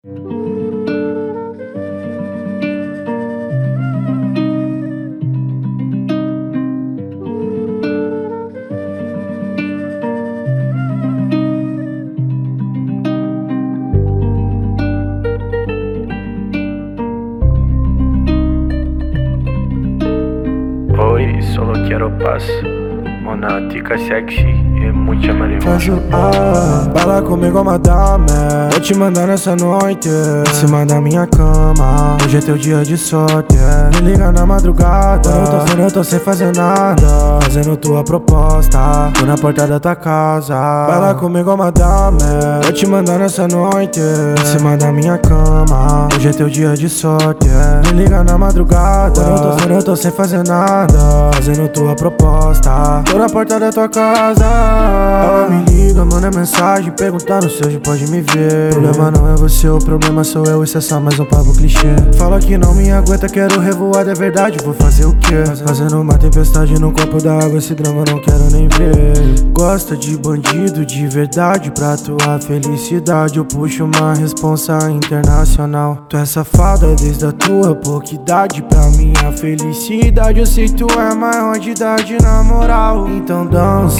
Hoy solo quiero paz, monática sexy e muita marihuana. Faz o bala comigo, madame. Vou te mandar nessa noite em cima da minha cama. Hoje é teu dia de sorte. Me liga na madrugada. Quando eu tô sem fazer nada, fazendo tua proposta. Tô na porta da tua casa. Bala comigo, madame. Vou te mandar nessa noite em cima da minha cama. Hoje é teu dia de sorte. Me liga na madrugada. Quando eu tô sem fazer nada, fazendo tua proposta. Tô na porta da tua casa. Ela me liga, manda mensagem perguntando se hoje pode me ver. O problema não é você, o problema sou eu. Isso é só mais um papo clichê. Fala que não me aguenta, quero revoar, é verdade. Vou fazer o quê? Fazendo uma tempestade no copo da água. Esse drama não quero nem ver. Gosta de bandido de verdade. Pra tua felicidade eu puxo uma responsa internacional. Tu é safada desde a tua pouca idade. Pra minha felicidade eu sei tu é maior de idade na moral. Então dança,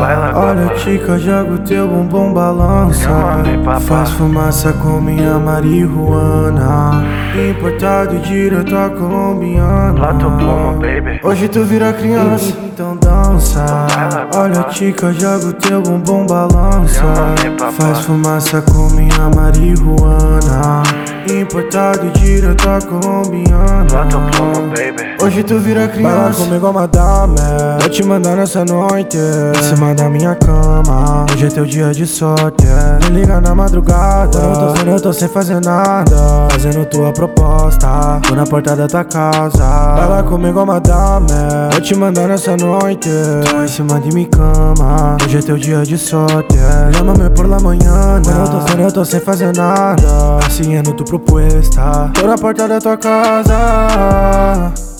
olha tica, joga o teu bumbum, balança. Faz fumaça com minha marihuana. Importado direto a colombiana. Plato Plomo, baby. Hoje tu vira criança, então dança. Olha tica, joga o teu bumbum, balança. Faz fumaça com minha marihuana. Importado direto a colombiana. Plato Plomo, baby. Hoje tu vira criança. Bala comigo, madame. Vou te mandar nessa noite em cima da minha cama. Hoje é teu dia de sorte. Me liga na madrugada. Quando eu tô sem fazer nada, fazendo tua proposta. Tô na porta da tua casa. Bala comigo, madame. Vou te mandar nessa noite em cima de minha cama. Hoje é teu dia de sorte. Chama-me por la manhã. Quando eu tô sem fazer nada, siguiendo tu propuesta. Tô na porta da tua casa.